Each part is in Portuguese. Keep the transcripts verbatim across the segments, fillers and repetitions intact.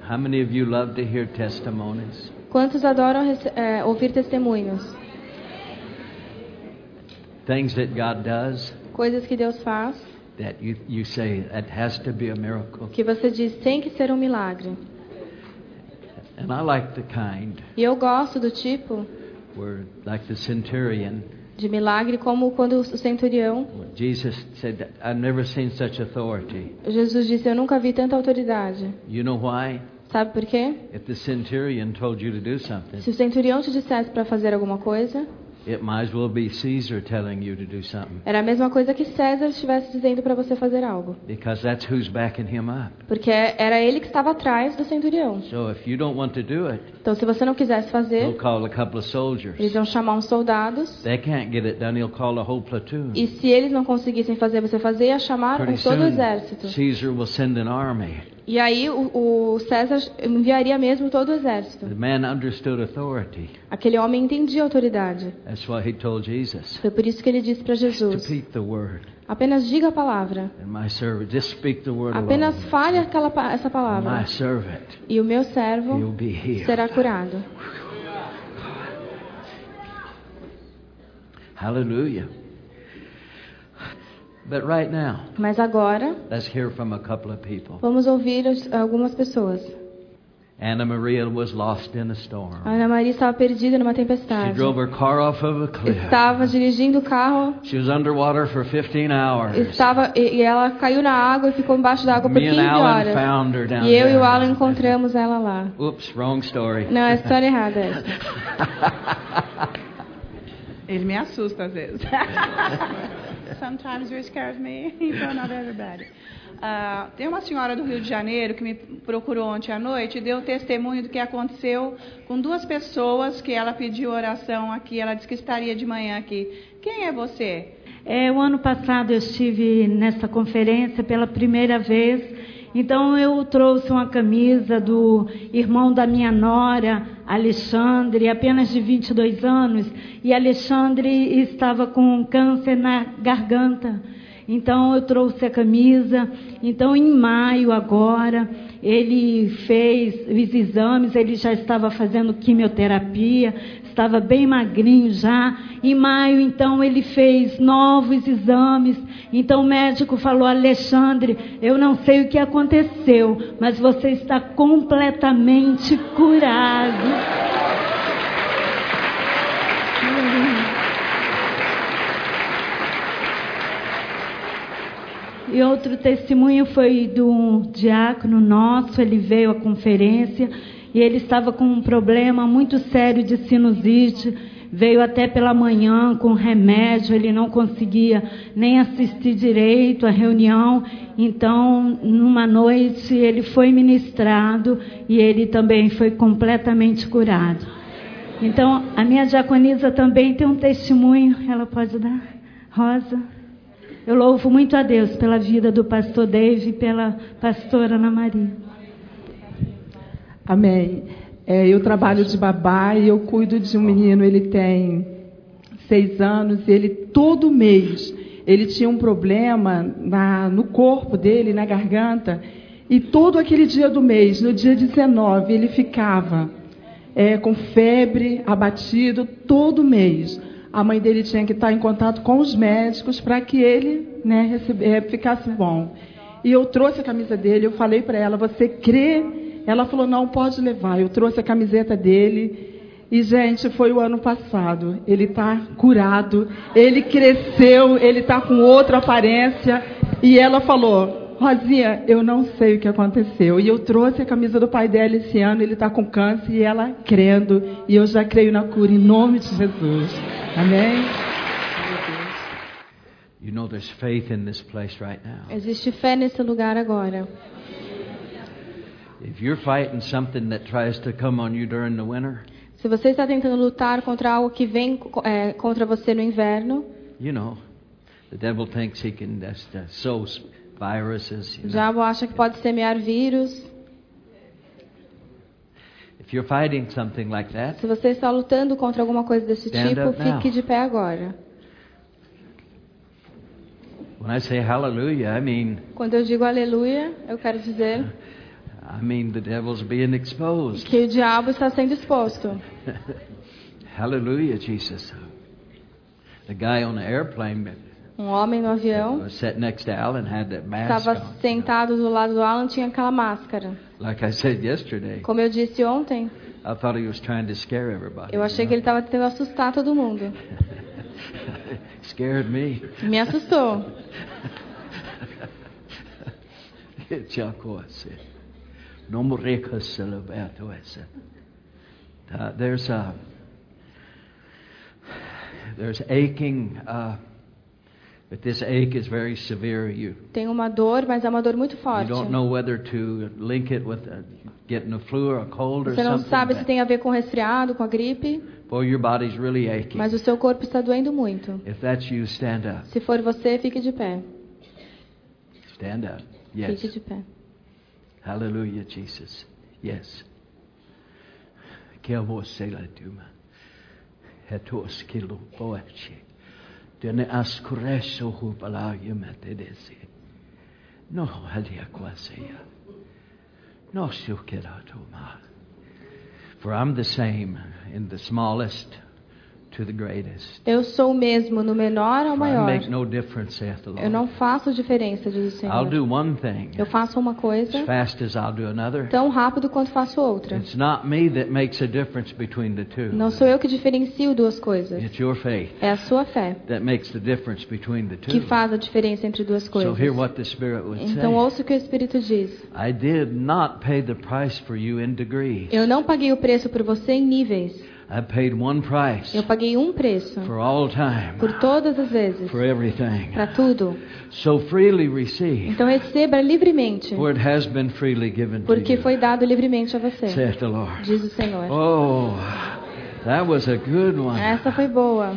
How many of you love to hear testimonies? Quantos adoram é, ouvir testemunhos? Things that God does Coisas que Deus faz, that you, you say, that has to be a miracle. que você diz, tem que ser um milagre. And I like the kind E eu gosto do tipo where, like the centurion, de milagre, como quando o centurião, Jesus said, I've never seen such authority. Jesus disse, eu nunca vi tanta autoridade. You know why? Sabe por quê? If the centurion told you to do something, Se o centurião te dissesse para fazer alguma coisa, it might as well be Caesar telling you to do something. era a mesma coisa que César estivesse dizendo para você fazer algo. Because that's who's backing him up. Porque era ele que estava atrás do centurião. So if you don't want to do it, Então, se você não quisesse he'll fazer, call a couple of soldiers. eles iam chamar uns soldados. They can't get it done, he'll call a whole platoon. E se eles não conseguissem fazer você fazer, ia chamar um Pretty todo o soon, exército. Caesar will send an army. E aí o, o César enviaria mesmo todo o exército. The man understood authority. Aquele homem entendia a autoridade. That's why he told Jesus, Foi por isso que ele disse para to Jesus, repeat the word. apenas diga a palavra. And my servant, just speak the word Apenas alone. fale aquela, pa- essa palavra. My servant, E o meu he'll servo be healed. será curado. Hallelujah. But right now, Mas agora, let's hear from a couple of people. vamos ouvir as- algumas pessoas. Anna Maria was lost in a storm. A Ana Maria estava perdida numa She tempestade. drove her car off of a cliff. Estava dirigindo o carro, She was underwater for fifteen hours. estava, e, e ela caiu na água e ficou embaixo da água por Me and quinze Alan horas. found her down E eu e there. o Alan encontramos ela lá. Oops, wrong story. Não, é a história errada essa. Ele me assusta às vezes. Sometimes you're scared of me, but not everybody. Uh, tem uma senhora do Rio de Janeiro que me procurou ontem à noite e deu testemunho do que aconteceu com duas pessoas que ela pediu oração aqui. Ela disse que estaria de manhã aqui. Quem é você? É, o ano passado eu estive nessa conferência pela primeira vez. Então eu trouxe uma camisa do irmão da minha nora, Alexandre, apenas de vinte e dois anos. E Alexandre estava com câncer na garganta. Então eu trouxe a camisa. Então em maio agora ele fez os exames, ele já estava fazendo quimioterapia, estava bem magrinho já. Em maio então ele fez novos exames. Então o médico falou: Alexandre, eu não sei o que aconteceu, mas você está completamente curado. E outro testemunho foi do diácono nosso. Ele veio à conferência e ele estava com um problema muito sério de sinusite. Veio até pela manhã com remédio, ele não conseguia nem assistir direito à reunião. Então, numa noite, ele foi ministrado e ele também foi completamente curado. Então, a minha diaconisa também tem um testemunho, ela pode dar? Rosa? Eu louvo muito a Deus pela vida do pastor Dave e pela pastora Ana Maria. Amém. É, eu trabalho de babá e eu cuido de um menino, ele tem seis anos, e ele todo mês, ele tinha um problema na, no corpo dele, na garganta, e todo aquele dia do mês, no dia dezenove, ele ficava é, com febre, abatido, todo mês. A mãe dele tinha que estar em contato com os médicos para que ele, né, recebe, é, ficasse bom. E eu trouxe a camisa dele, eu falei para ela: você crê? Ela falou: não, pode levar. Eu trouxe a camiseta dele e, gente, foi o ano passado. Ele está curado, ele cresceu, ele está com outra aparência. E ela falou: Rosinha, eu não sei o que aconteceu. E eu trouxe a camisa do pai dela esse ano, ele está com câncer e ela crendo. E eu já creio na cura, em nome de Jesus. Amém? You know there's faith in this place right now. Existe fé nesse lugar agora. If you're fighting something that tries to come on you during the winter, Se você está tentando lutar contra algo que vem é, contra você no inverno, you know, the devil thinks he can just uh, sow viruses. You o know. diabo acha que pode semear vírus. If you're fighting something like that, Se você está lutando contra alguma coisa desse Stand tipo, up now. fique de pé agora. when I say hallelujah, I mean, Quando eu digo aleluia, eu quero dizer, I mean, the devil's being exposed. Que o diabo está sendo exposto. Hallelujah, Jesus. The guy on the airplane Um homem no avião was sitting next to Alan had that mask estava on. sentado do lado do Alan, tinha aquela máscara. Like I said yesterday, Como eu disse ontem, I thought he was trying to scare everybody. eu achei you que ele know? estava tentando assustar todo mundo. Scared me. Me assustou. No more celebrato essa. Uh, There's a there's aching, uh, but this ache is very severe. You Tem uma dor, mas é uma dor muito you forte. don't know whether to link it with uh, getting a flu or a cold or Você não something. sabe se but tem a ver com resfriado, com a gripe, boy, your body's really aching. mas o seu corpo está doendo muito. If that's you, stand up. Se for você, fique de pé. Stand up. Fique Yes. de pé. Hallelujah, Jesus. Yes. Que você lá tuma. Hetos kilo poechi. Dene ascuresso hupalagi metedesi. No halia quasia. No shukeratuma. For I'm the same in the smallest to the greatest. Eu sou o mesmo no menor ao For I maior. make no difference, saith the Eu não Lord. faço diferença, diz o I'll Senhor. do one thing Eu faço uma as coisa fast as I'll do another. tão rápido quanto faço outra. It's not me that makes a difference between the two. Não sou eu que diferencio duas coisas. It's your faith É a sua fé that makes the difference between the que two. faz a diferença entre duas So coisas. hear what the Spirit would Então say. ouça o que o Espírito diz. I did not pay the price for you in degrees. Eu não paguei o preço por você em níveis. I paid one price Eu paguei um preço for all time, por todas as vezes, for everything. para tudo. So freely receive, Então receba livremente, for it has been freely given to porque you, foi dado livremente a você, saith the Lord. diz o Senhor. Oh, that was a good one. Essa foi boa.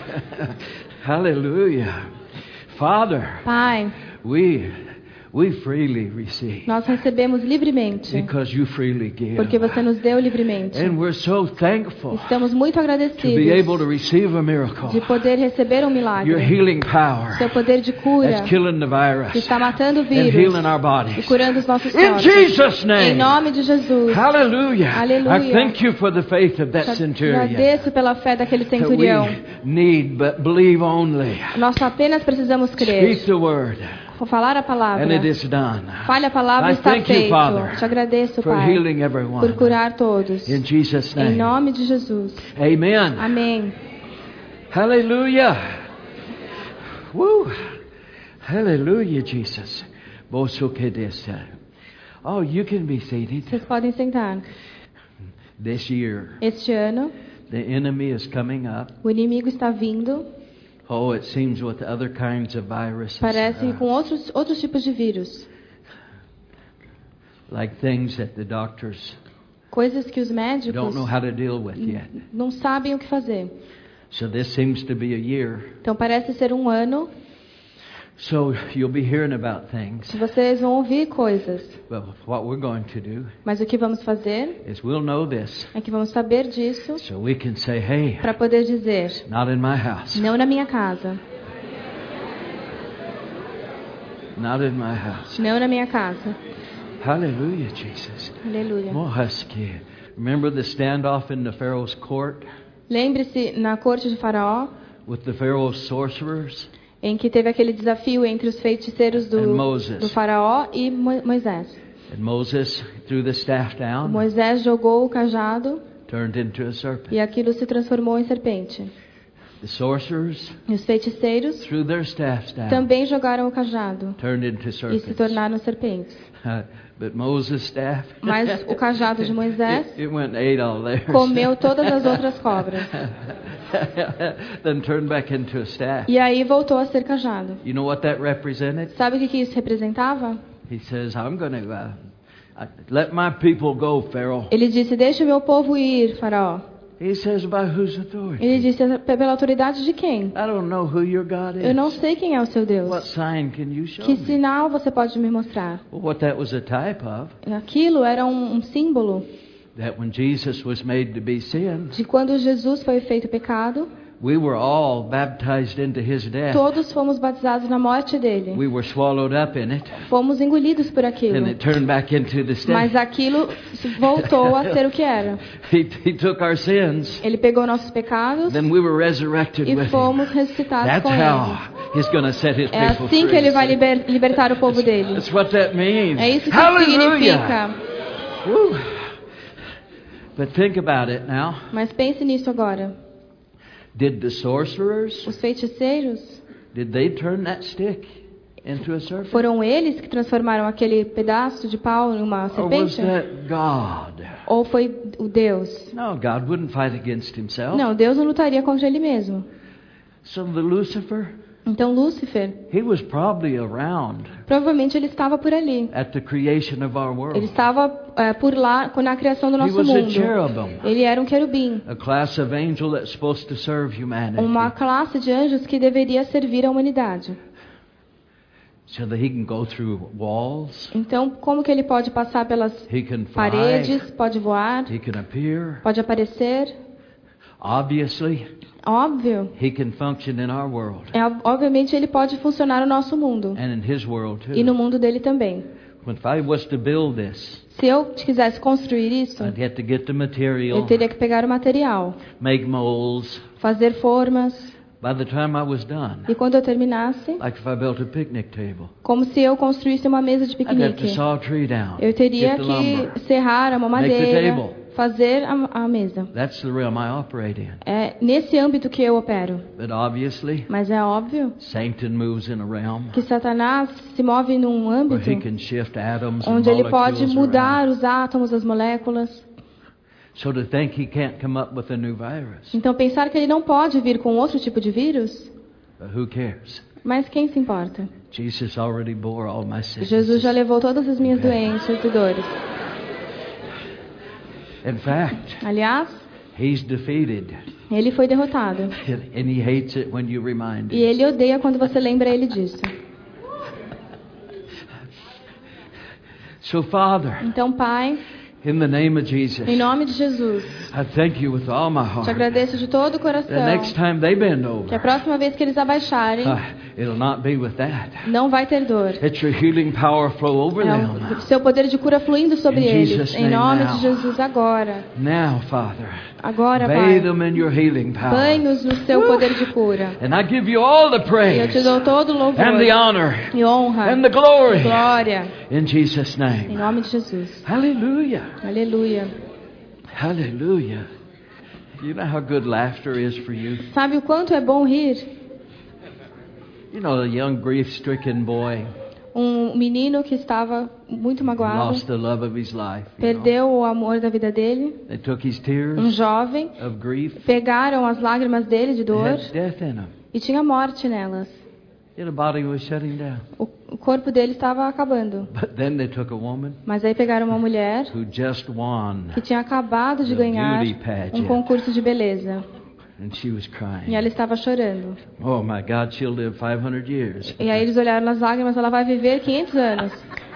Hallelujah. Father, Pai, we we freely receive nós recebemos livremente, because you freely give. porque você nos deu livremente. And we're so thankful Estamos muito to be able agradecidos to receive a miracle. de poder receber um Your milagre. healing power Seu poder de cura that's killing the que virus está matando o and vírus healing our e bodies. curando os nossos In corpos. Jesus' Em name. nome de Jesus. Hallelujah. Aleluia. I thank you for the faith of that centurion. Agradeço pela fé daquele That centurião. we need but believe only. Nós apenas precisamos crer. Speak the word Falar a palavra. and it is done. Fale a palavra e I está thank you, feito. Father, Te agradeço, for Pai, healing por everyone. curar todos. In Jesus' Em name. nome de Jesus. Amen. Amém. Hallelujah. Woo. Hallelujah, Jesus. Bosukedesa. Oh, you can be seated. Vocês podem sentar. This year, Este ano, the enemy is coming up. o inimigo está vindo. Oh, it seems with other kinds of viruses. Parece uh, com outros, outros tipos de vírus. like things that the doctors Coisas que os don't médicos know how to deal with yet. não sabem o que fazer. So this seems to be a year. Então parece ser um ano So you'll be hearing about things. que vocês vão ouvir coisas. But what we're going to do Mas o que vamos fazer is we'll know this é que vamos saber disso so we can say, hey, para poder dizer, not in my house. não na minha casa, Not in my house. não na minha casa. Hallelujah, Jesus. Aleluia. Mohaskia. Remember the standoff in the Pharaoh's court Lembre-se, na corte de Faraó, with the Pharaoh's sorcerers? em que teve aquele desafio entre os feiticeiros And do, Moses. do Faraó e Mo- Moisés. And Moses threw the staff down, Moisés jogou o cajado turned into a serpent. e aquilo se transformou em serpente. The sorcerers E os feiticeiros threw their staffs down, também jogaram o cajado turned into e se serpents. tornaram serpentes. Uh, but Moses' staff, Mas o cajado de Moisés it, it went and ate all theirs. comeu todas as outras cobras. Then turned back into a staff. E aí voltou a ser cajado. You know what that represented? Sabe o que que isso representava? He says, I'm going to uh, uh, let my people go, Pharaoh. Ele disse, deixa o meu povo ir, Faraó. He says, by whose authority? Ele disse, pela autoridade de quem? I don't know who your God is. Eu não sei quem é o seu What Deus. sign can you show Que me? sinal você pode me mostrar? Well, what that was a type of, Aquilo era um, um símbolo that when Jesus was made to be sin, de quando Jesus foi feito pecado, We were all baptized into his death. Todos fomos batizados na morte dele. We were swallowed up in it. Fomos engolidos por aquilo. And it turned back into the state. Mas aquilo voltou a ser o que era. He, he took our sins. Ele pegou nossos pecados. Then we were resurrected E with fomos him. ressuscitados That's com how ele. he's going to set his É people assim que free. ele vai liber, libertar o povo dele. That's what that means. É isso que Hallelujah. significa. Woo. But think about it now. Mas pense nisso agora. Did the sorcerers, Os feiticeiros, did they turn that stick into a serpent? foram eles que transformaram aquele pedaço de pau em uma Or was serpente? that God? Ou foi o Deus? No, God wouldn't fight against himself. Não, Deus não lutaria contra ele mesmo. So the Lucifer, Então Lúcifer, he was probably around provavelmente ele estava por ali. at the creation of our world. Ele estava é, por lá na criação do He nosso was a mundo. cherubim, Ele era um querubim, a class of angel that's supposed to serve humanity. uma classe de anjos que deveria servir a humanidade. So that he can go through walls, Então, como que ele pode passar pelas he can fly, paredes, pode voar, he can appear. pode aparecer? Obviously, Óbvio. he can function in our world É, obviamente ele pode funcionar no nosso mundo and in his world too. e no mundo dele também. If I was to build this, Se eu quisesse construir isso, I'd have to get the eu material, teria que pegar o material, make molds. fazer formas, By the time I was done, e quando eu terminasse, like if I built a picnic table, como se eu construísse uma mesa de I'd have to piquenique, saw a tree down, eu teria get the lumber. que serrar uma Make the madeira, table. fazer a, a mesa. That's the realm I operate in. É nesse âmbito que eu opero. But obviously, Mas é óbvio Satan moves in a realm que Satanás se move num where âmbito he can shift atoms and onde ele pode molecules mudar around. os átomos, as moléculas. So to think he can't come up with a new virus, Então pensar que ele não pode vir com outro tipo de vírus, but who cares? mas quem se importa? Jesus already bore all my sins. Jesus já levou todas as minhas doenças e dores. In fact, Aliás, he's defeated, ele foi derrotado. and he hates it when you remind E him. ele odeia quando você lembra ele disso. So, Father, Então, Pai, in the name of Jesus, em nome de Jesus, I thank you with all my te heart. agradeço de todo o The coração next time they bend que a over, próxima vez que eles abaixarem, uh, it'll not be with that. não vai ter dor. It's your healing power flow over É them. o seu poder de cura fluindo sobre In eles. Jesus' Em name nome now. de Jesus, agora. Now, Father, Agora, bathe Pai. them in your healing power. Banhe-nos no seu poder de cura. And I give you all the E eu praise te dou todo o louvor and the honor e honra and the glory glória. in Jesus' Em name. nome de Jesus. Hallelujah. Aleluia. Hallelujah. You know how good laughter is for you? Sabe o quanto é bom rir? You know, a young grief-stricken boy Um menino que estava muito magoado, lost the love of his life. you know. perdeu o amor da vida dele. They took his Um tears jovem, of grief. pegaram as lágrimas dele de They dor had death in them. e tinha morte nelas. And the body was shutting down. O, o corpo dele estava acabando. But then they took a woman Mas aí pegaram uma mulher who just won, que tinha acabado de The ganhar beauty pageant. um concurso de beleza. and she was E crying. ela estava chorando. Oh my God, she'll live five hundred years. E aí eles olharam nas lágrimas, ela vai viver quinhentos anos.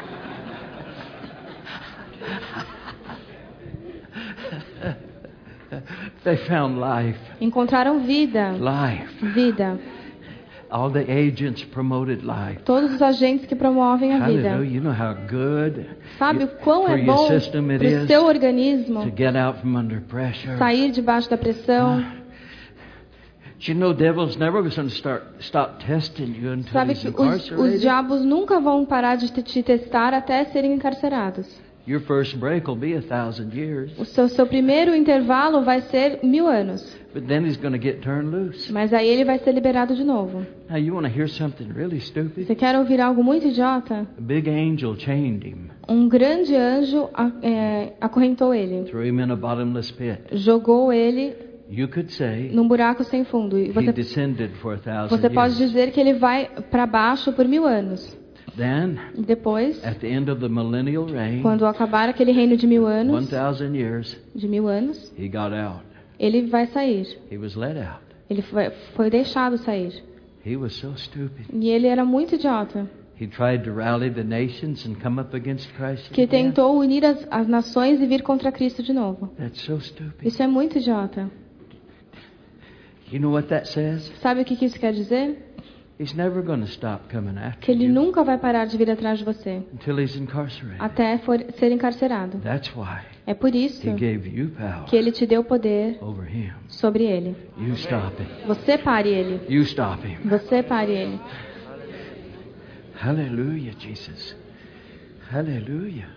They found life. Encontraram vida. Life. Vida. All the agents promoted life. Todos os agentes que promovem a vida. Hallelujah. You know how good Sabe o quão for é your bom system it para o is seu organismo to get out from under pressure. sair debaixo da pressão? Do you know devil's never going to start stop testing you until Sabe he's que os, incarcerated? os diabos nunca vão parar de te, te testar até serem encarcerados. Your first break will be a thousand years, O seu, seu primeiro intervalo vai ser mil anos. but then he's going to get turned loose. Mas aí ele vai ser liberado de novo. Now you want to hear something really stupid? Você quer ouvir algo muito idiota? A big angel chained him, Um grande anjo a- é, acorrentou ele. threw him in a bottomless pit. Jogou ele You could say num buraco sem fundo. E he você, descended for a thousand você pode years. dizer que ele vai para baixo por mil anos. Then, E depois, at the end of the millennial reign, quando acabar aquele reino de mil one anos, thousand years, de mil anos, he got out. ele vai sair. He was let out. Ele foi, foi deixado sair. He was so stupid. E ele era muito idiota, He tried to rally the nations and come up against Christ que again. tentou unir as, as nações e vir contra Cristo de novo. That's so stupid. Isso é muito idiota. You know what that says? Sabe o que que isso quer dizer? He's never going to stop coming after Que ele you nunca vai parar de vir atrás de você until he's incarcerated. até for, ser encarcerado. That's why É por isso he gave you power que ele te deu poder over him. sobre ele. You stop him. Você pare ele. You stop him. Você pare ele. Hallelujah, Jesus. Hallelujah.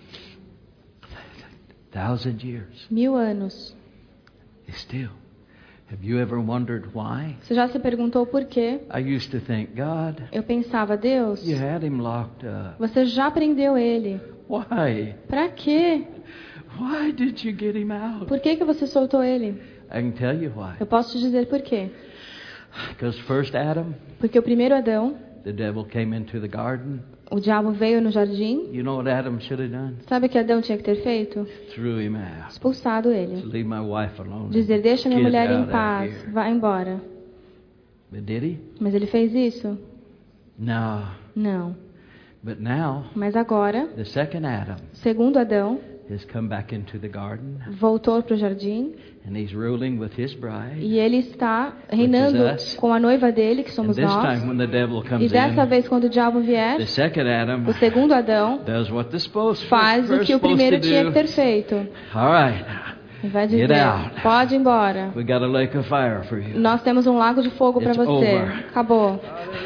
Thousand years. Mil anos. Still. Have you ever wondered why? Você já se perguntou por quê? I used to think, God, Eu pensava, Deus, you had him locked up. você já prendeu ele. Why? Pra quê? Why did you get him out? Por que que você soltou ele? I can tell you why. Eu posso te dizer por quê. Because first Adam, Porque o primeiro Adão, the devil came into the garden. o diabo veio no jardim. You know what Adam should have done? Sabe o que Adão tinha que ter feito? Threw him out. Expulsado To ele. leave my wife alone. Dizer, deixa minha Get mulher out em of paz, here. vai embora. But did he? Mas ele fez isso? No. Não. But now, Mas agora, the second Adam segundo Adão, has come back into the garden, voltou para o jardim and he's ruling with his bride. e ele está reinando us. com a noiva dele, que And somos this nós. time when the devil E comes dessa in, vez, quando o diabo vier, the second Adam o segundo Adão does what the supposed faz o first que o supposed primeiro to tinha do. que ter feito. All right, E vai Get dizer, out. pode ir embora. we got a lake of fire for you. Nós temos um lago de fogo para It's você. over. Acabou.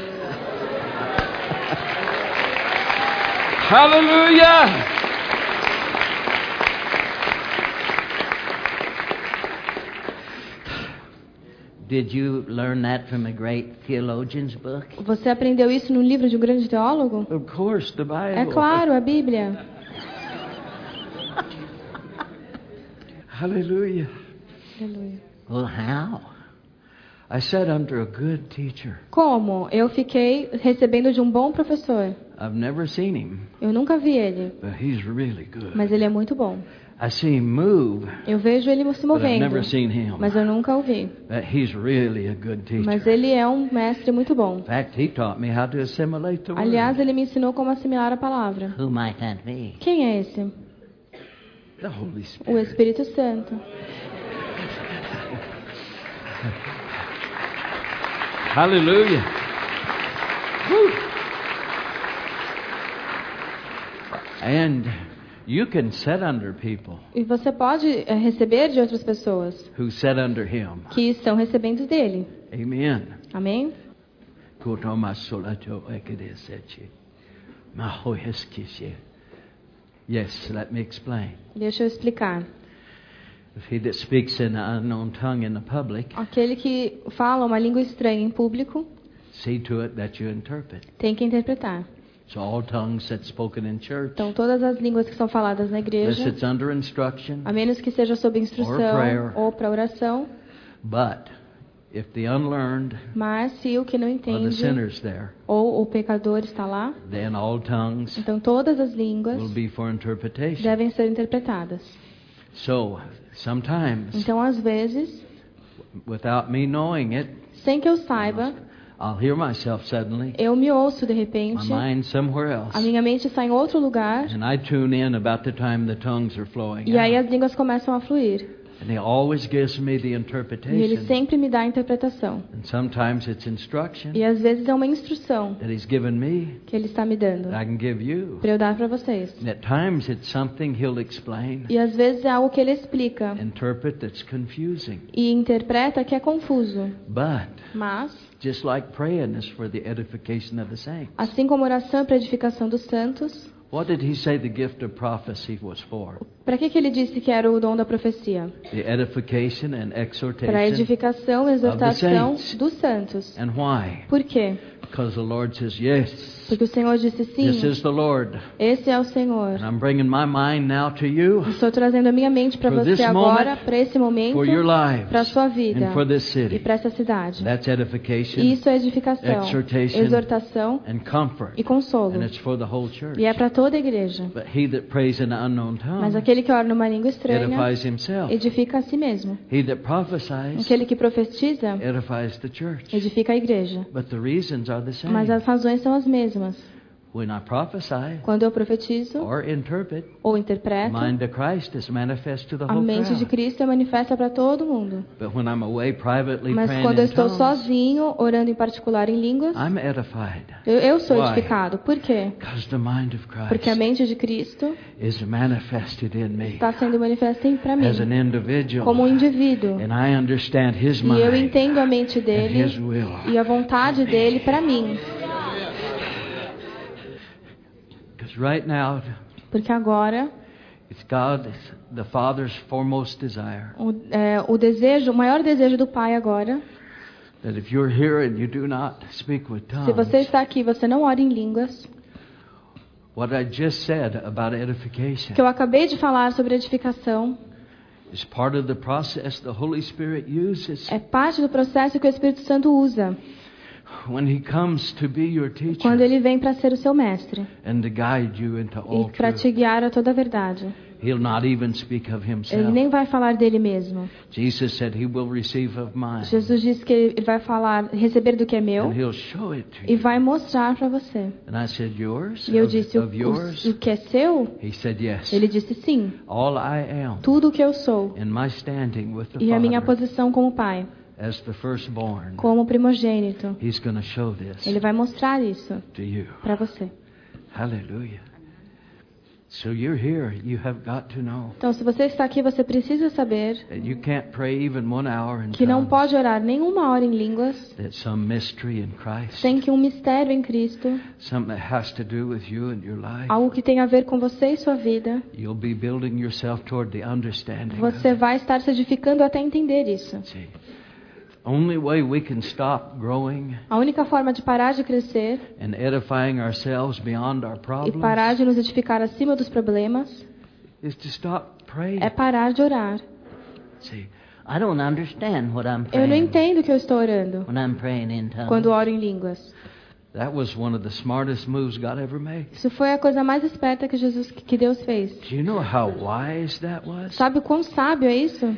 Hallelujah! Did you learn that from a great theologian's book? Você aprendeu isso no livro de um grande teólogo? Of course, the Bible. É claro, a Bíblia. Hallelujah. Aleluia. Well, how? I sat under a good teacher. Como? Eu fiquei recebendo de um bom professor. I've never seen him, Eu nunca vi ele, but he's really good. mas ele é muito bom. I see him move, Eu vejo ele se but I've movendo, never seen him. mas eu nunca o vi. But he's really a good teacher. Mas ele é um mestre muito bom. In fact, he taught me how to assimilate the word. Aliás, ele me ensinou como assimilar a palavra. Who might that be? Quem é esse? The Holy O Spirit. Espírito Santo. Hallelujah. Woo. And you can sit under people E você pode eh, receber de outras pessoas who sit under him. que estão recebendo dele. Amen. Amém? Yes, let me explain. Deixa eu explicar. If he that speaks in an unknown tongue in the public, Aquele que fala uma língua estranha em público see to it that you interpret. tem que interpretar. So all tongues that's spoken in church, Então, todas as línguas que são faladas na unless igreja, it's under instruction, a menos que seja sob instrução Or prayer. ou para oração, but if the unlearned mas se o que não or the entende sinners there, ou o pecador está lá, then all tongues então todas as línguas will be for interpretation. devem ser interpretadas. So sometimes, Então, às vezes, without me knowing it, sem que eu saiba, I'll hear myself suddenly, eu me ouço de my repente, mind somewhere else, a minha mente está em outro lugar, and I tune in about the time the tongues are flowing e aí out. as línguas começam a fluir. And he always gives me the E ele interpretation. sempre me dá a interpretação. And sometimes it's instruction E às vezes é uma instrução that he's given me que ele está me dando that I can give you. para eu dar para vocês. And at times it's something he'll explain, E às vezes é algo que ele explica interpret that's confusing. e interpreta que é confuso. But Mas, just like praying is for the edification of the saints. assim como oração para a edificação dos santos, What did he say the gift of prophecy was for? para que, que ele disse que era o dom da profecia? The edification and Para a exhortation. edificação e exortação saints. dos santos. And why? Por quê? Because the Lord says, yes, Porque o Senhor disse this sim, is the Lord. esse é o Senhor. And I'm bringing my mind now to you Estou trazendo a minha mente para For this você agora, moment, para esse momento, for your lives para a sua vida and for this e city. para essa cidade. That's edification Isso é edificação, exhortation, exortação and comfort. e consolo. And it's for the whole church. E é para toda a igreja. But he that prays in an unknown Mas tongue aquele que ora numa língua estranha edifies himself. edifica a si mesmo. He that prophesies Aquele que profetiza edifies the church. edifica a igreja. But the reasons are the same. Mas as razões são as mesmas. When I prophesy Quando eu profetizo or interpret, ou the interpreto, mind of Christ is manifest to the a whole mente de crowd. Cristo é manifesta para todo mundo. But when I'm away privately Mas praying quando eu in estou tongues, sozinho, orando em particular em línguas, I'm edified. eu, eu sou Why? edificado. Por quê? Because the mind of Porque a Christ mente de Cristo is manifested in me está sendo manifesta para mim, as an individual. como um indivíduo. And I understand His E eu mind entendo a mente and dele His will. e a vontade dele para mim. Because right now, Porque agora, it's God, the Father's foremost desire. o, é, o desejo, o maior desejo do Pai agora, That if you're here and you do not speak with se você tongues, está aqui e você não ora em línguas, what I just said about edification que eu acabei de falar sobre edificação, is part of the process the Holy Spirit uses é parte do processo que o Espírito Santo usa when He comes to be your teacher quando ele vem para ser o seu mestre and to guide you into all e para truth. te guiar a toda a verdade. He'll not even speak of Ele Himself. nem vai falar dele mesmo. Jesus said He will receive of mine Jesus disse que ele vai falar, receber do que é meu and He'll show it to e you. vai mostrar para você. And I said, yours? E eu Of, disse, o, of yours? o, o que é seu? He said, yes. Ele disse sim. All I am Tudo o que eu sou in my standing with the e a minha Father posição como pai, as the firstborn. como primogênito. He's going to show this Ele vai mostrar isso to you. para você. Hallelujah. So you're here. You have got to know Então, se você está aqui, você precisa saber that you can't pray even one hour in que não tongues. pode orar nenhuma hora em línguas That's some mystery in Christ. sem que um mistério em Cristo, Something that has to do with you and your life. algo que tem a ver com você e sua vida, You'll be building yourself toward the understanding. você vai estar se edificando até entender isso. See, only way we can stop growing A única forma de parar de crescer and edifying ourselves beyond our e problems parar de nos edificar acima dos problemas is to stop praying. é parar de orar. See, I don't understand what I'm Eu não praying entendo o que eu estou orando when I'm praying in tongues. quando oro em línguas. that was one of the smartest moves God ever made. Isso foi a coisa mais esperta que Jesus, que Deus fez. Do you know how wise that was? Sabe o quão sábio é isso?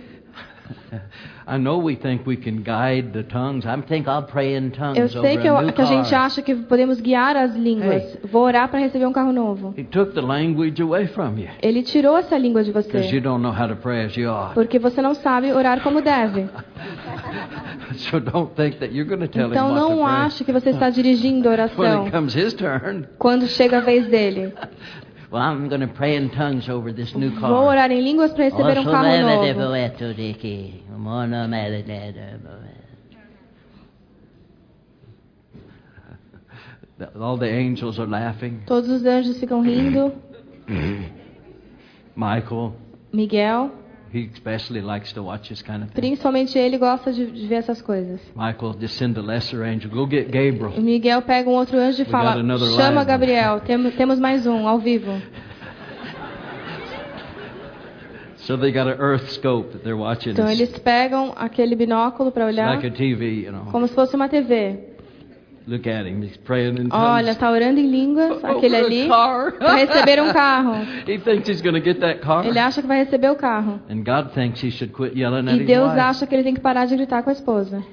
I know we think we can guide the tongues. I think I'll pray in tongues Eu sei over que, a eu, new que a gente car. acha que podemos guiar as línguas. Hey. Vou orar para receber um carro novo. He took the language away from you Ele tirou essa língua de because you você don't know how to pray as you ought. porque você não sabe orar como deve. So don't think that you're going to tell Então him what to não pray. ache que você está dirigindo a When oração it comes his turn, quando chega a vez dele. Well, I'm going to pray in tongues over this new car. Vou orar em línguas para receber um carro novo. all the angels are laughing. Todos os anjos ficam rindo. Michael, Miguel, he especially likes to watch this kind of thing. principalmente ele, gosta de, de ver essas coisas. Michael, just send a lesser angel. Go get Gabriel. O Miguel pega um outro anjo e We fala: got another chama live Gabriel, Tem, temos mais um, ao vivo. So they got an earth scope that they're watching. Então It's eles pegam aquele binóculo para olhar, like a T V, you know. como se fosse uma T V. Look at him. He's praying in tongues. Olha, está orando em línguas, aquele Over a ali, car. para receber um carro. He thinks he's going to get that car. Ele acha que vai receber o carro. And God thinks he should quit yelling at E his Deus wife. acha que ele tem que parar de gritar com a esposa.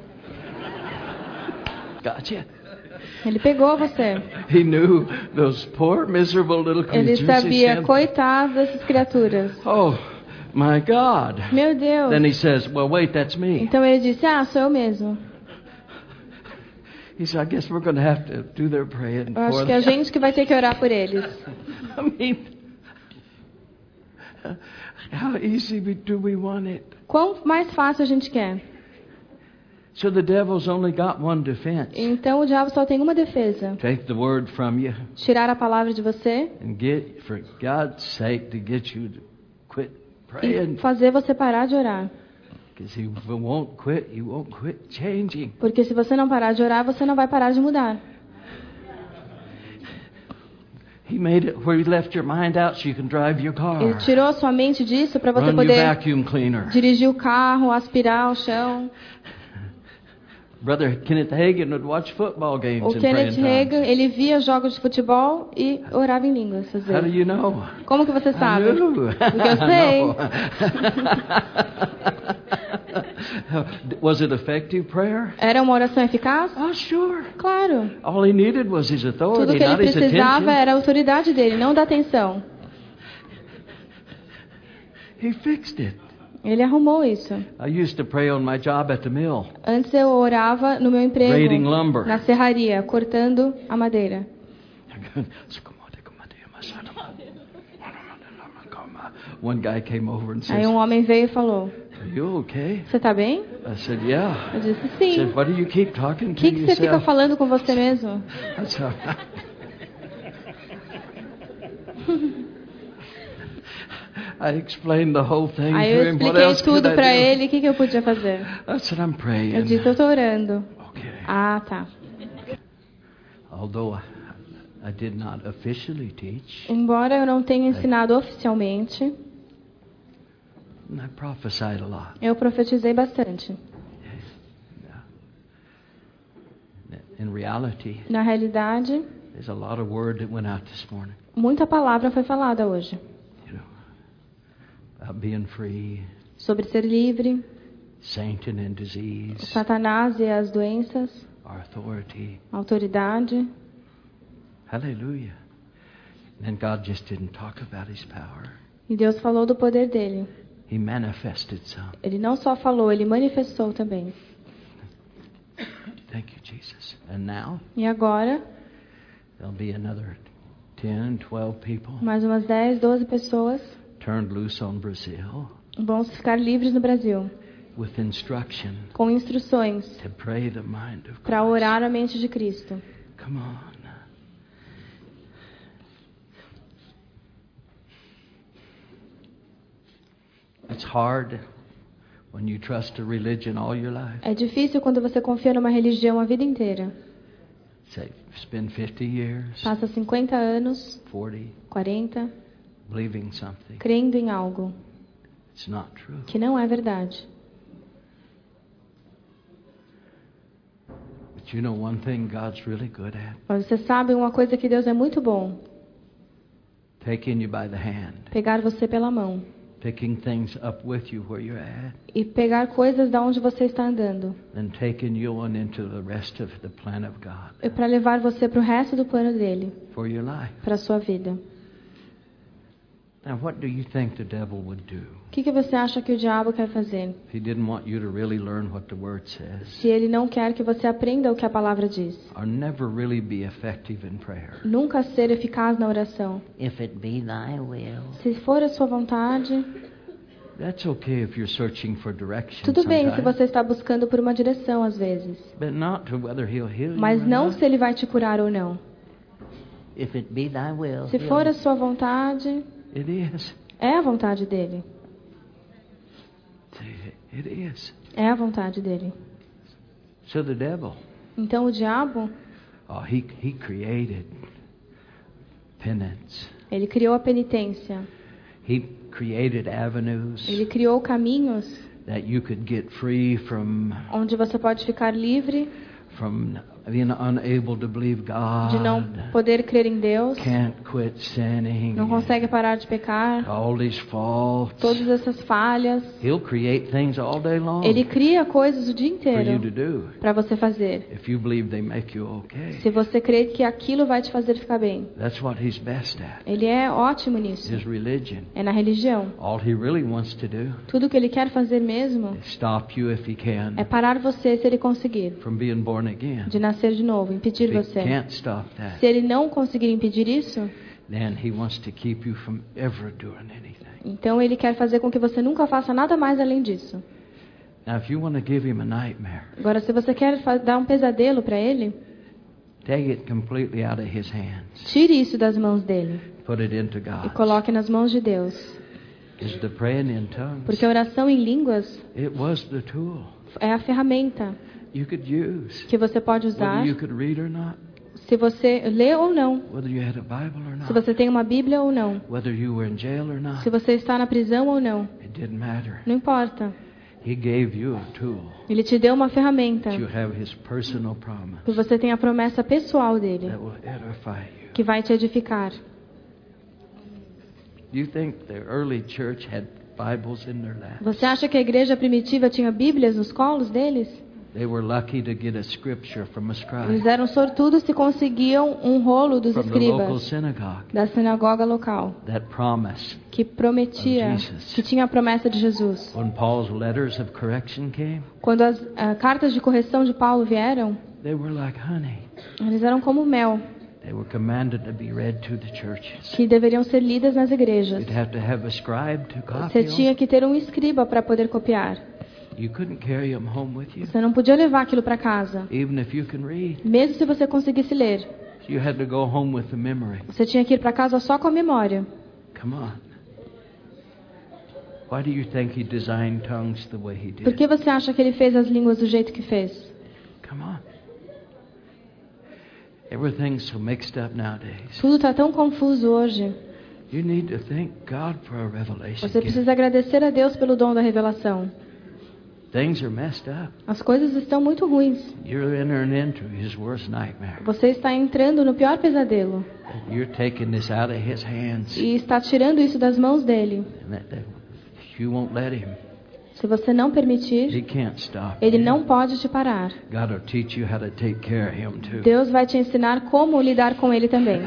Gotcha. Ele pegou você. He knew those poor, miserable little Ele creatures. He sabia, said, coitado dessas criaturas. oh, my God. Meu Deus. Then he says, well, wait, that's me. Então ele disse, ah, sou eu mesmo. He said, I guess we're going to have to do their praying Eu acho for que é a them. gente que vai ter que orar por eles. I mean, how easy we- do we want it? Quão mais fácil a gente quer. So the devil's only got one defense. Então o diabo só tem uma defesa. Take the word from you Tirar a palavra de você and get, for God's sake, to get you to quit e praying. fazer você parar de orar. Because he won't quit. You won't quit changing. Porque se você não parar de orar, você não vai parar de mudar. He made it where he left your mind out so you can drive your car. Ele tirou a sua mente disso para você Run your poder vacuum cleaner. dirigir o carro, aspirar o chão. Brother Kenneth Hagin would watch football games O and pray in Kenneth Hagin, tongues. ele via jogos de futebol e orava em línguas, às How do vezes. you know? Como que você I sabe? knew. Porque eu sei. I know. Was it effective prayer? Era uma oração eficaz? Oh, sure. Claro. All he needed was his Tudo authority, que ele not his precisava attention. era a autoridade dele, não da atenção. He fixed it. Ele arrumou isso. I used to pray on my job at the mill. Antes eu orava no meu emprego, Grading lumber. na serraria, cortando a madeira. One guy came over and Aí said, um homem veio e falou: "Are you okay?" Você tá bem? I said, "Yeah." Eu disse He sim. said, "Why do you keep talking O to que, que você fica yourself?" falando com você mesmo? That's how- I explained the whole thing Aí to eu him. What expliquei else could tudo I pra do? ele, o que, que eu podia fazer. I said, "I'm praying." Eu disse: Eu tô orando. Okay. Ah, tá. Although I, I did not officially teach, Embora eu não tenha ensinado oficialmente, I prophesied a lot. eu profetizei bastante. In reality, Na realidade, there's a lot of word that went out this morning. muita palavra foi falada hoje. You know, about being free, Sobre ser livre, Satan and disease, Satanás e as doenças, our authority. autoridade. Hallelujah. And then God just didn't talk about his power. E Deus falou do poder dele. He manifested some. Ele não só falou, ele manifestou também. Thank you, Jesus. And now, E agora, there'll be another ten, twelve people mais umas dez, doze pessoas turned loose on Brazil vão ficar livres no Brasil, with instruction com instruções to pray the mind of para Christ. orar a mente de Cristo. Come on. It's hard when you trust a religion all your life. É difícil quando você confia numa religião a vida inteira. Say, spend fifty years, Passa cinquenta anos, forty, quarenta, believing something. crendo em algo It's not true. que não é verdade. But you know one thing God's really good at? Mas você sabe uma coisa que Deus é muito bom? Taking you by the hand, Pegar você pela mão picking things up with you where you're at, e pegar coisas da onde você está andando and taking you on into the rest of the plan of God e para levar você para o resto do plano dele, for your life. para a sua vida. Now, what do you think the devil would do O que, que você acha que o diabo quer fazer? if he didn't want you to really learn what the Word says, Se ele não quer que você aprenda o que a palavra diz, or never really be effective in prayer? nunca ser eficaz na oração. If it be thy will. Se for a sua vontade, That's okay if you're searching for direction tudo bem se sometimes, você está buscando por uma direção às vezes, but not to whether he'll heal you mas or não not. se ele vai te curar ou não. If it be thy will. Se for a sua vontade, It is. é a vontade dele. It is. É a vontade dele. So the devil, Então o diabo, oh, he he created penance. ele criou a penitência. He created avenues Ele criou caminhos that you could get free from onde você pode ficar livre from being unable to believe God. de não poder crer em Deus, Can't quit sinning. não consegue parar de pecar, All these faults. todas essas falhas. He'll create things all day long Ele cria coisas o dia for you to inteiro do para você fazer. if you believe they make you okay. Se você crê que aquilo vai te fazer ficar bem. That's what he's best at. Ele é ótimo nisso. His religion. É na religião. All he really wants to do Tudo que ele quer fazer mesmo is stop you if he can é parar você, se ele conseguir, from being born again. de nascer de novo, impedir If he você. can't stop that, Se ele não conseguir impedir isso, then he wants to keep you from ever doing anything. então ele quer fazer com que você nunca faça nada mais além disso. Now, if you want to give him a nightmare, Agora, se você quer fa- dar um pesadelo para ele, take it completely out of his hands. tire isso das mãos dele Put it into e God. coloque nas mãos de Deus. Is the praying in tongues? Porque a oração em línguas It was the tool é a ferramenta you could use, que você pode usar, whether you could read or not, se você lê ou não, whether you had a Bible or se not, você tem uma Bíblia ou não, whether you were in jail or not. se você está na prisão ou não, It didn't matter. não importa. He gave you a tool Ele te deu uma ferramenta to have his personal promise que você tem a promessa pessoal dele, that will edify you. que vai te edificar. You think the early church had Bibles in their laps. Você acha que a igreja primitiva tinha Bíblias nos colos deles? They were lucky to get a scripture from a scribe Eles eram sortudos se conseguiam um rolo dos from the local escribas synagogue. da sinagoga local, That promise. que prometia, Of Jesus. que tinha a promessa de Jesus. When Paul's letters of correction came, Quando as ah, cartas de correção de Paulo vieram, they were like honey. eles eram como mel, They were commanded to be read to the churches. que deveriam ser lidas nas igrejas. You'd have to have a scribe to copy Você them. tinha que ter um escriba para poder copiar. You couldn't carry them home with you, Você não podia levar aquilo para casa, even if you can read. mesmo se você conseguisse ler. You had to go home with the memory. Você tinha que ir para casa só com a memória. Come on. Why do you think he designed tongues the way he Por did? que você acha que ele fez as línguas do jeito que fez? Come on. Everything's so mixed up nowadays. Tudo está tão confuso hoje. You need to thank God for a revelation. Você gift. precisa agradecer a Deus pelo dom da revelação. Things are messed up. As coisas estão muito ruins. You're entering into his worst nightmare. Você está entrando no pior pesadelo You're taking this out of his hands. e está tirando isso das mãos dele. And that, that, you won't let him. Se você não He permitir, can't stop ele you. não pode te parar. God will teach you how to take care of him too. Deus vai te ensinar como lidar com ele também.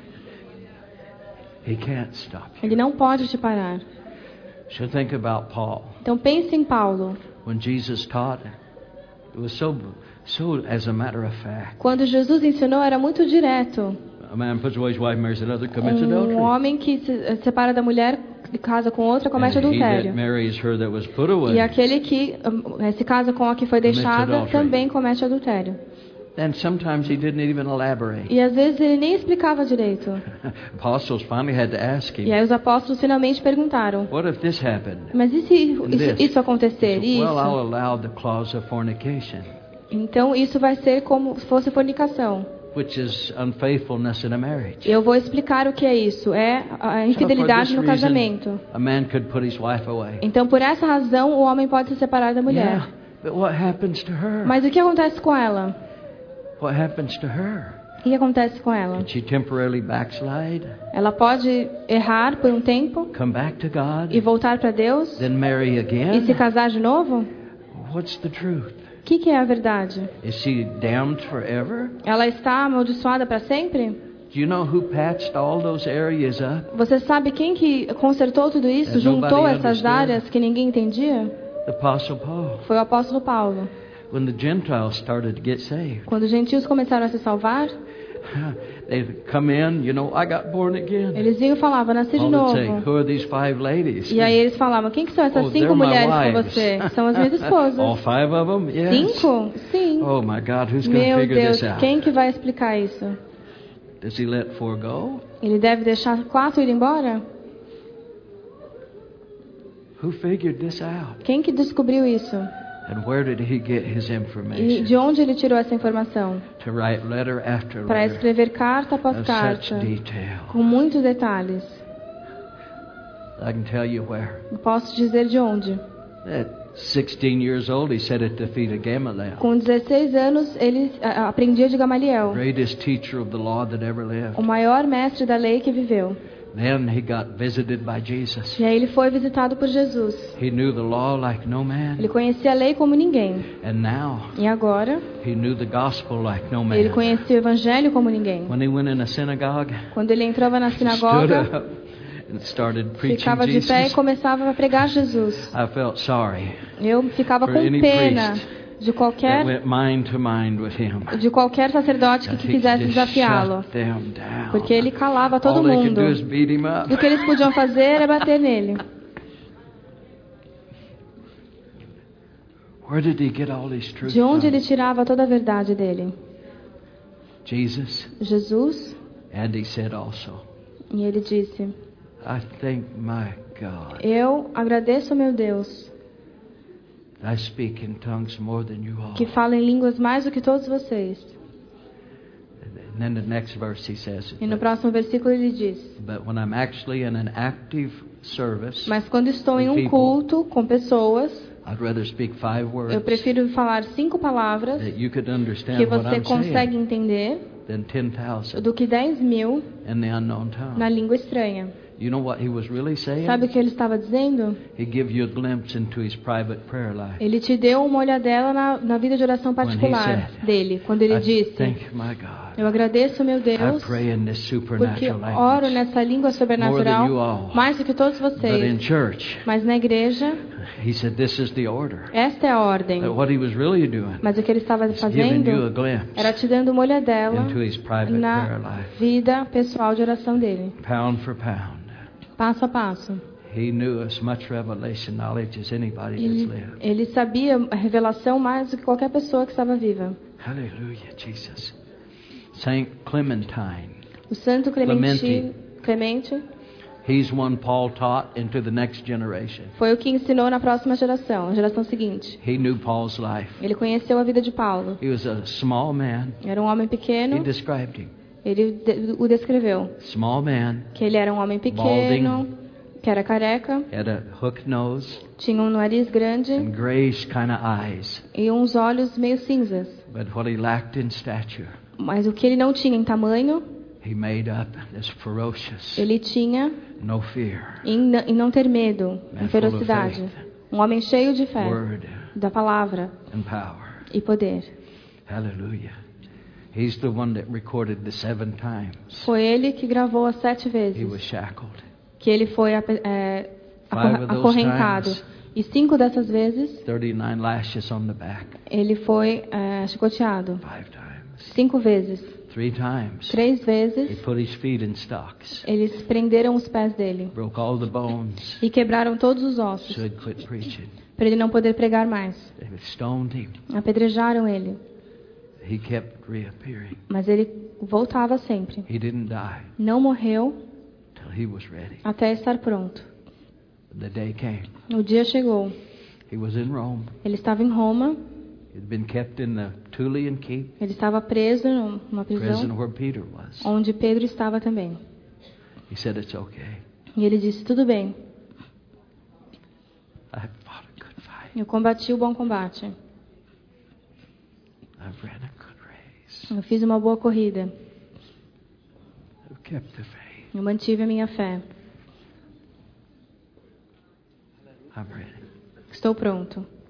He can't stop you. Ele não pode te parar. So think about Paul. Então pense em Paulo. When Jesus taught, it was so, so as a matter of fact. Quando Jesus ensinou, era muito direto. A man puts away his wife, marries another, commits Um adultery. homem que se separa da mulher, casa com outra, comete And he that adultério. marries her that was put away. E aquele que um, se casa com a que foi deixada adultery. também comete adultério. And sometimes he didn't even elaborate. E às vezes ele nem explicava direito. Apostles finally had to ask E him, aí os apóstolos finalmente perguntaram: what if this happened? mas e se isso, this? isso acontecer? He said, well, I'll Isso? allow the clause of fornication, Então isso vai ser como se fosse fornicação. which is unfaithfulness in a marriage. Eu vou explicar o que é isso. É a infidelidade So for no this casamento. reason, a man could put his wife away. Então por essa razão o homem pode se separar da mulher. Yeah, but what happens to her? Mas o que acontece com ela? What happens to her? O que acontece com ela? Can she temporarily backslide, Ela pode errar por um tempo come back to God, e voltar para Deus then marry e se again? casar de novo? What's the truth? O que, que é a verdade? Is she damned forever? Ela está amaldiçoada para sempre? Do you know who patched all those areas up? Você sabe quem que consertou tudo isso, And juntou nobody essas understood. áreas que ninguém entendia? The Apostle Paul. Foi o apóstolo Paulo. When the Gentiles started to get saved, Quando os gentios começaram a se salvar, they'd come in, you know, I got born again. eles vinham e falavam: nasci de Paul would say, novo. who are these five ladies? E aí eles falavam: quem que são essas Oh, cinco they're my mulheres com wives. você? São as minhas All esposas. five of them? Yes. Cinco? Sim. Oh my God, who's going to Meu figure Deus, this out? quem que vai explicar isso? Does he let four go? Ele deve deixar quatro ir embora? Who figured this out? Quem que descobriu isso? And where did he get his E information? de onde ele tirou essa informação? To write letter after Para letter escrever carta após of such carta, detail. com muitos detalhes. I can tell you where. Eu posso dizer de onde. At sixteen years old, he sat at the feet of Gamaliel, Com dezesseis anos, ele ah, aprendia de Gamaliel, greatest teacher of the law that ever lived. o maior mestre da lei que viveu. Then he got visited by Jesus. E aí ele foi visitado por Jesus. He knew the law like no man. Ele conhecia a lei como ninguém. And now E agora, he knew the gospel like no ele man. conhecia o evangelho como ninguém. When he went in a synagogue, Quando ele entrava na he stood sinagoga, up and started preaching ficava de pé e Jesus. começava a pregar Jesus. I felt sorry Eu ficava for com any pena priest de that qualquer went mind to mind with him. de qualquer sacerdote que That he quisesse just desafiá-lo, shut them down. porque ele calava todo All they could mundo. do is beat him E up. o que eles podiam fazer era bater nele. Where did he get all these truths De onde from? ele tirava toda a verdade dele? Jesus. Jesus. And he said also, E ele disse: I thank my God. eu agradeço, meu Deus, I speak in tongues more than you all. que falo em línguas mais do que todos vocês. And then the next verse he says, E no próximo versículo ele diz: but when I'm actually in an active service, mas quando estou em um people, culto com pessoas, I'd rather speak five words eu prefiro falar cinco palavras that you could understand que what você I'm consegue saying entender than ten thousand do que dez mil in the unknown tongue. na língua estranha. You know what he was really saying? Sabe o que ele estava dizendo? He gave you a glimpse into his private prayer life. Ele te deu uma olhadela na, na vida de oração particular said, dele, quando ele I disse: thank my God. Eu agradeço, meu I Deus, pray in this porque supernatural oro language. nessa língua More than you sobrenatural all. mais do que todos But in vocês. church, Mas na igreja, he said this is the order. esta é a ordem. That what he was really doing Mas o que ele estava is giving you a fazendo glimpse era te dando uma olhadela into his private prayer na life. vida pessoal de oração dele, Pound for pound. passo a passo. He knew as much revelation knowledge as anybody that's Ele, lived. ele sabia a revelação mais do que qualquer pessoa que estava viva. Hallelujah, Jesus. Saint Clementine. O Santo Clemente, Clemente He's one Paul taught into the next generation. foi o que ensinou na próxima geração, a geração seguinte. He knew Paul's life. Ele conheceu a vida de Paulo. He was a small man. Era um homem He pequeno. described him. Ele de- o descreveu. Small man, Que ele era um homem pequeno, que era careca, had a hooked nose tinha um nariz grande and grayish kind of eyes. e uns olhos meio cinzas. But what he lacked in stature, Mas o que ele não tinha em tamanho, he made up as ferocious, ele tinha no fear, em, n- em não ter medo, em Man full of ferocidade. faith. Um homem cheio de fé, word da palavra and power. e poder. Hallelujah. He's the one that recorded the seven times Foi ele que gravou as sete he vezes was shackled. que ele foi ape- é, Five acor- of those acorrentado. times. E cinco dessas vezes thirty-nine lashes on the back. ele foi é, chicoteado. Five times. Cinco vezes. Three times. Três He vezes put his feet in stocks. eles prenderam os pés dele Broke all the bones. e quebraram todos os ossos So he'd quit preaching. para ele não poder pregar mais. They stoned him. Apedrejaram ele, He kept reappearing. mas ele voltava sempre. He didn't die Não morreu till he was ready. até estar pronto. The day came. O dia chegou. He was in Rome. Ele estava em Roma. He'd been kept in the Tullian Keep, Ele estava preso numa prison prisão where Peter was. onde Pedro estava também. He said, "It's okay. E ele disse: tudo bem, I fought a good fight. eu combati o bom combate. I've ran a good race. Eu fiz uma boa corrida. I've kept the faith. Eu mantive a minha fé. I'm ready." Estou pronto.